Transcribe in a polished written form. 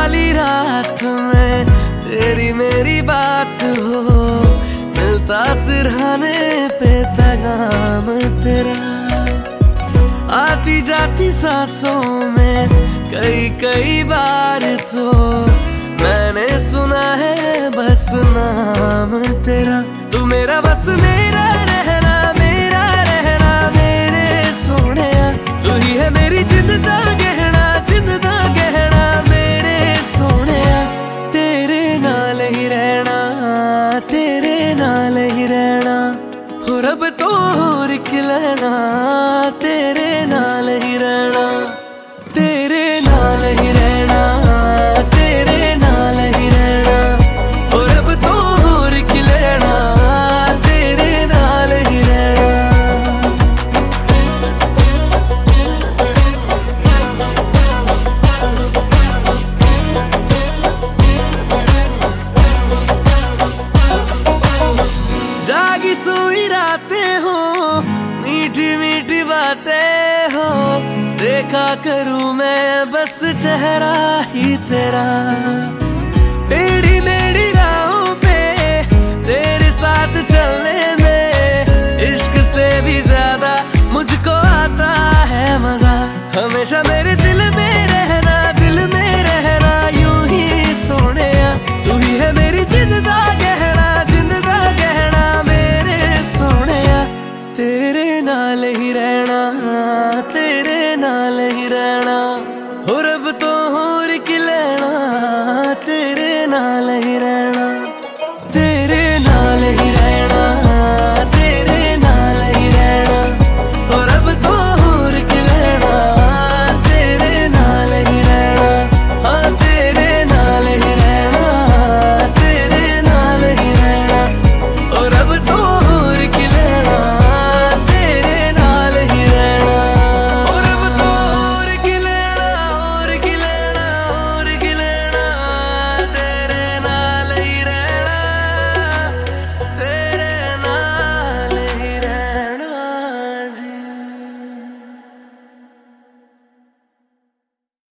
वाली रात में तेरी मेरी बात हो, मिलता सिरहाने पे पैगाम तेरा। आती जाती सांसों में कई कई बार तो मैंने सुना है बस नाम तेरा। तू मेरा बस मेरा रहना मेरे सोहणिया, तू ही है मेरी जिंद दा गहना मेरे सोहणिया। तेरे नाल ही रहना, तेरे नाल ही रहना, हो रब तो होर की लेना, तेरे नाल ही रहना, तेरे नाल ही रहना, तेरे नाल ही रहना, हो रब तो होर की लेना, तेरे नाल ही रहना। जागी सोई रातें हो, मीठी मीठी बातें हो, देखा करूं मैं बस चेहरा ही तेरा। टेढ़ी मेढ़ी राहों पे तेरे साथ चलने में इश्क से भी ज्यादा मुझको आता है मजा। हमेशा